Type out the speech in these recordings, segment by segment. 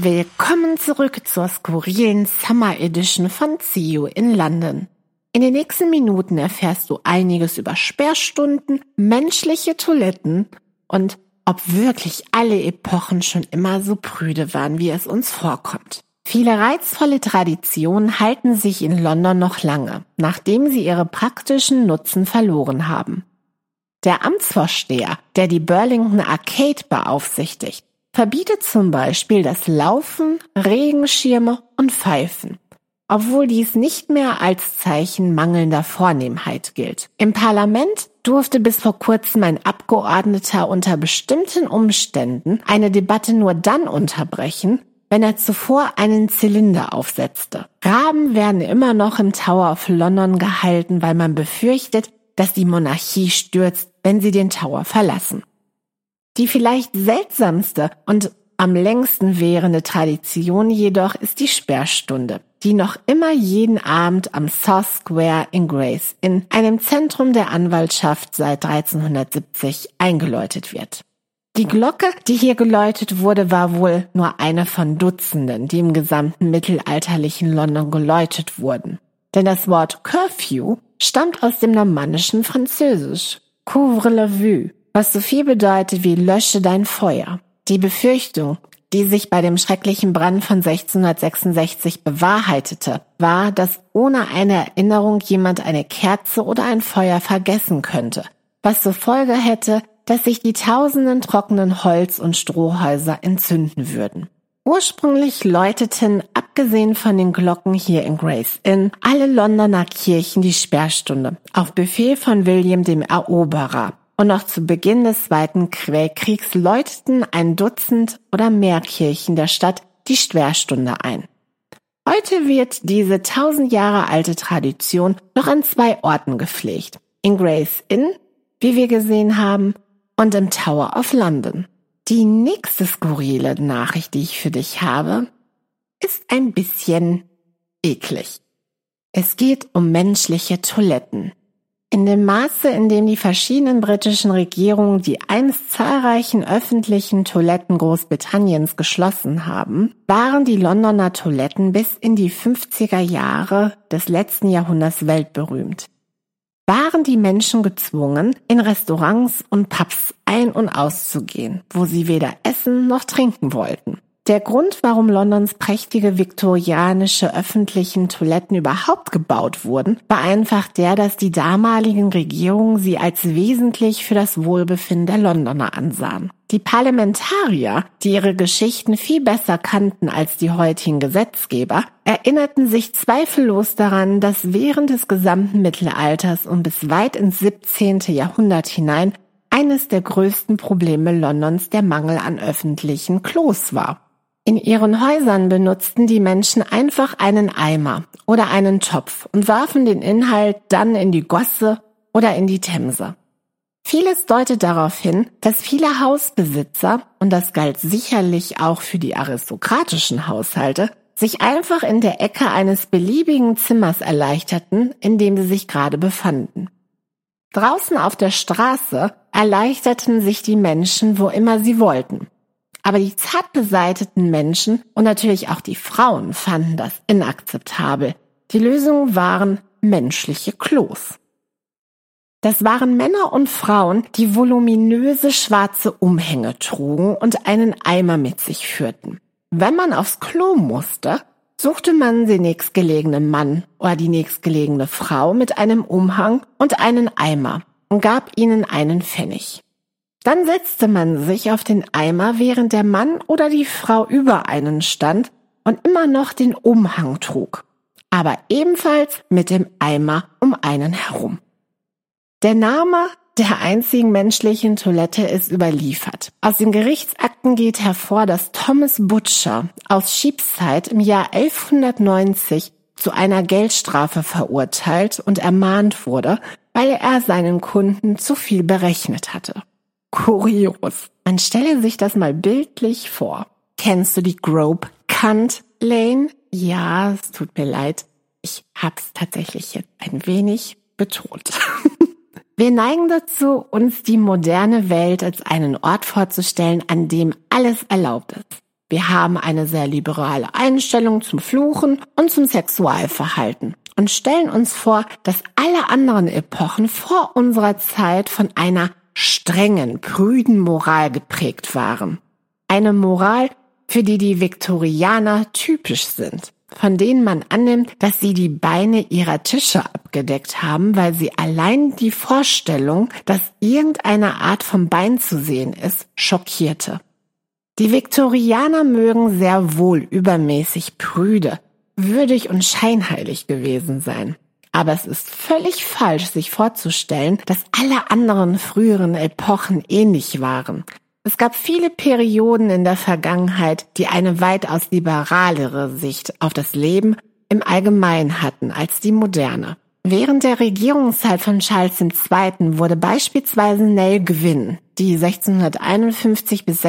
Willkommen zurück zur skurrilen Summer Edition von See You in London. In den nächsten Minuten erfährst du einiges über Sperrstunden, menschliche Toiletten und ob wirklich alle Epochen schon immer so prüde waren, wie es uns vorkommt. Viele reizvolle Traditionen halten sich in London noch lange, nachdem sie ihre praktischen Nutzen verloren haben. Der Amtsvorsteher, der die Burlington Arcade beaufsichtigt, verbietet zum Beispiel das Laufen, Regenschirme und Pfeifen, obwohl dies nicht mehr als Zeichen mangelnder Vornehmheit gilt. Im Parlament durfte bis vor kurzem ein Abgeordneter unter bestimmten Umständen eine Debatte nur dann unterbrechen, wenn er zuvor einen Zylinder aufsetzte. Raben werden immer noch im Tower of London gehalten, weil man befürchtet, dass die Monarchie stürzt, wenn sie den Tower verlassen. Die vielleicht seltsamste und am längsten währende Tradition jedoch ist die Sperrstunde, die noch immer jeden Abend am South Square in Gray's Inn, einem Zentrum der Anwaltschaft seit 1370, eingeläutet wird. Die Glocke, die hier geläutet wurde, war wohl nur eine von Dutzenden, die im gesamten mittelalterlichen London geläutet wurden. Denn das Wort Curfew stammt aus dem normannischen Französisch, couvre la vue, was so viel bedeutet wie lösche dein Feuer. Die Befürchtung, die sich bei dem schrecklichen Brand von 1666 bewahrheitete, war, dass ohne eine Erinnerung jemand eine Kerze oder ein Feuer vergessen könnte, was zur Folge hätte, dass sich die tausenden trockenen Holz- und Strohhäuser entzünden würden. Ursprünglich läuteten, abgesehen von den Glocken hier in Gray's Inn, alle Londoner Kirchen die Sperrstunde, auf Befehl von William dem Eroberer. Und noch zu Beginn des Zweiten Weltkriegs läuteten ein Dutzend oder mehr Kirchen der Stadt die Sperrstunde ein. Heute wird diese 1000 Jahre alte Tradition noch an 2 Orten gepflegt. In Gray's Inn, wie wir gesehen haben, und im Tower of London. Die nächste skurrile Nachricht, die ich für dich habe, ist ein bisschen eklig. Es geht um menschliche Toiletten. In dem Maße, in dem die verschiedenen britischen Regierungen die einst zahlreichen öffentlichen Toiletten Großbritanniens geschlossen haben, waren die Londoner Toiletten bis in die 50er Jahre des letzten Jahrhunderts weltberühmt. Waren die Menschen gezwungen, in Restaurants und Pubs ein- und auszugehen, wo sie weder essen noch trinken wollten. Der Grund, warum Londons prächtige viktorianische öffentlichen Toiletten überhaupt gebaut wurden, war einfach der, dass die damaligen Regierungen sie als wesentlich für das Wohlbefinden der Londoner ansahen. Die Parlamentarier, die ihre Geschichten viel besser kannten als die heutigen Gesetzgeber, erinnerten sich zweifellos daran, dass während des gesamten Mittelalters und bis weit ins 17. Jahrhundert hinein eines der größten Probleme Londons der Mangel an öffentlichen Klos war. In ihren Häusern benutzten die Menschen einfach einen Eimer oder einen Topf und warfen den Inhalt dann in die Gosse oder in die Themse. Vieles deutet darauf hin, dass viele Hausbesitzer, und das galt sicherlich auch für die aristokratischen Haushalte, sich einfach in der Ecke eines beliebigen Zimmers erleichterten, in dem sie sich gerade befanden. Draußen auf der Straße erleichterten sich die Menschen, wo immer sie wollten. Aber die zart beseiteten Menschen und natürlich auch die Frauen fanden das inakzeptabel. Die Lösung waren menschliche Klos. Das waren Männer und Frauen, die voluminöse schwarze Umhänge trugen und einen Eimer mit sich führten. Wenn man aufs Klo musste, suchte man den nächstgelegenen Mann oder die nächstgelegene Frau mit einem Umhang und einen Eimer und gab ihnen einen Pfennig. Dann setzte man sich auf den Eimer, während der Mann oder die Frau über einen stand und immer noch den Umhang trug, aber ebenfalls mit dem Eimer um einen herum. Der Name der einzigen menschlichen Toilette ist überliefert. Aus den Gerichtsakten geht hervor, dass Thomas Butcher aus Cheapside im Jahr 1190 zu einer Geldstrafe verurteilt und ermahnt wurde, weil er seinen Kunden zu viel berechnet hatte. Kurios. Man stelle sich das mal bildlich vor. Kennst du die Grobe Cunt Lane? Ja, es tut mir leid. Ich hab's tatsächlich jetzt ein wenig betont. Wir neigen dazu, uns die moderne Welt als einen Ort vorzustellen, an dem alles erlaubt ist. Wir haben eine sehr liberale Einstellung zum Fluchen und zum Sexualverhalten und stellen uns vor, dass alle anderen Epochen vor unserer Zeit von einer strengen, prüden Moral geprägt waren. Eine Moral, für die die Viktorianer typisch sind, von denen man annimmt, dass sie die Beine ihrer Tische abgedeckt haben, weil sie allein die Vorstellung, dass irgendeine Art vom Bein zu sehen ist, schockierte. Die Viktorianer mögen sehr wohl übermäßig prüde, würdig und scheinheilig gewesen sein. Aber es ist völlig falsch, sich vorzustellen, dass alle anderen früheren Epochen ähnlich waren. Es gab viele Perioden in der Vergangenheit, die eine weitaus liberalere Sicht auf das Leben im Allgemeinen hatten als die moderne. Während der Regierungszeit von Charles II. Wurde beispielsweise Nell Gwyn, die 1651 bis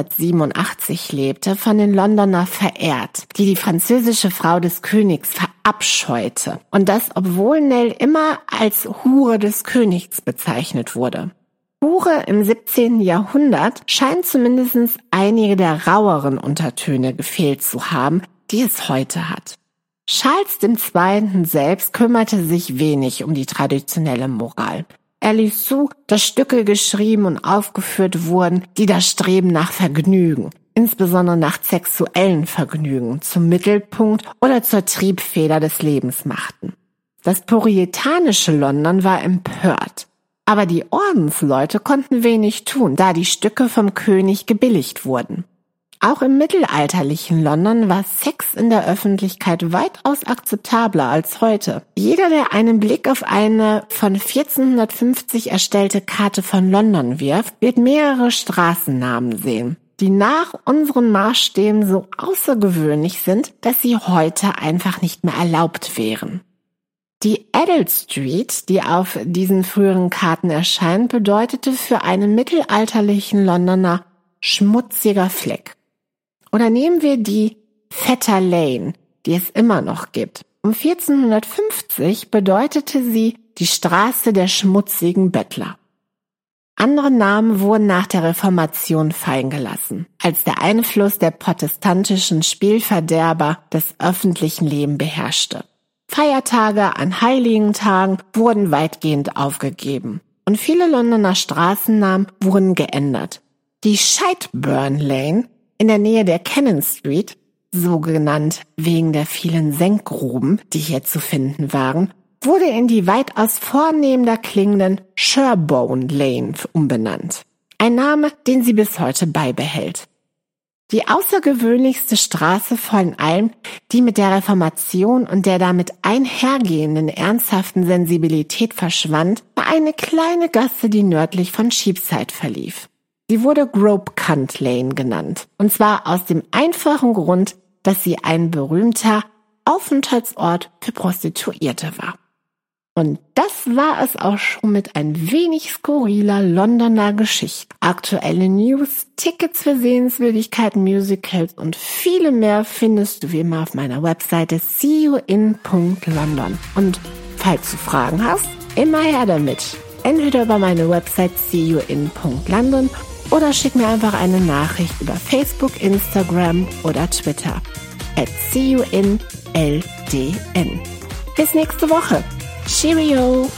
1687 lebte, von den Londoner verehrt, die französische Frau des Königs verabscheute. Und das, obwohl Nell immer als Hure des Königs bezeichnet wurde. Hure im 17. Jahrhundert scheint zumindest einige der raueren Untertöne gefehlt zu haben, die es heute hat. Charles II. Selbst kümmerte sich wenig um die traditionelle Moral. Er ließ zu, dass Stücke geschrieben und aufgeführt wurden, die das Streben nach Vergnügen, insbesondere nach sexuellen Vergnügen, zum Mittelpunkt oder zur Triebfeder des Lebens machten. Das puritanische London war empört. Aber die Ordensleute konnten wenig tun, da die Stücke vom König gebilligt wurden. Auch im mittelalterlichen London war Sex in der Öffentlichkeit weitaus akzeptabler als heute. Jeder, der einen Blick auf eine von 1450 erstellte Karte von London wirft, wird mehrere Straßennamen sehen, die nach unseren Maßstäben so außergewöhnlich sind, dass sie heute einfach nicht mehr erlaubt wären. Die Edel Street, die auf diesen früheren Karten erscheint, bedeutete für einen mittelalterlichen Londoner schmutziger Fleck. Oder nehmen wir die Fetter Lane, die es immer noch gibt. Um 1450 bedeutete sie die Straße der schmutzigen Bettler. Andere Namen wurden nach der Reformation fallen gelassen, als der Einfluss der protestantischen Spielverderber das öffentliche Leben beherrschte. Feiertage an heiligen Tagen wurden weitgehend aufgegeben und viele Londoner Straßennamen wurden geändert. Die Shiteburn Lane in der Nähe der Cannon Street, so genannt wegen der vielen Senkgruben, die hier zu finden waren, wurde in die weitaus vornehmender klingenden Sherborne Lane umbenannt. Ein Name, den sie bis heute beibehält. Die außergewöhnlichste Straße von allen, die mit der Reformation und der damit einhergehenden ernsthaften Sensibilität verschwand, war eine kleine Gasse, die nördlich von Cheapside verlief. Sie wurde Gropecant Lane genannt, und zwar aus dem einfachen Grund, dass sie ein berühmter Aufenthaltsort für Prostituierte war. Und das war es auch schon mit ein wenig skurriler Londoner Geschichte. Aktuelle News, Tickets für Sehenswürdigkeiten, Musicals und viele mehr findest du wie immer auf meiner Webseite seeyouin.london. Und falls du Fragen hast, immer her damit. Entweder über meine Website seeyouin.london oder schick mir einfach eine Nachricht über Facebook, Instagram oder Twitter @seeyouinldn. Bis nächste Woche. Cheerio!